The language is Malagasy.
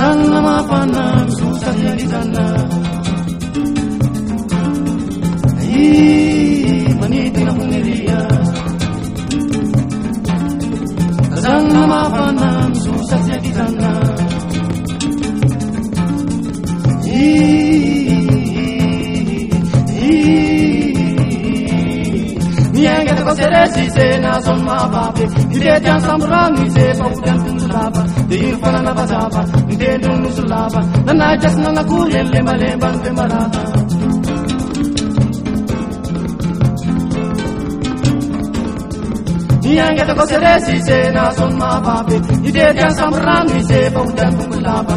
Kazana mafana susanya di sana. Maniti na pungeria. Kazana mafana susanya di sana. Nianga de seresi se na son ma babe. Ide jan samrang ni se paudan tunsulaba. De irfana na bazaba. Ide dun musulaba. Na jas na kulele male ban pe maraba. Nianga de seresi se na son ma babe. Ide jan samrang ni se paudan tunsulaba.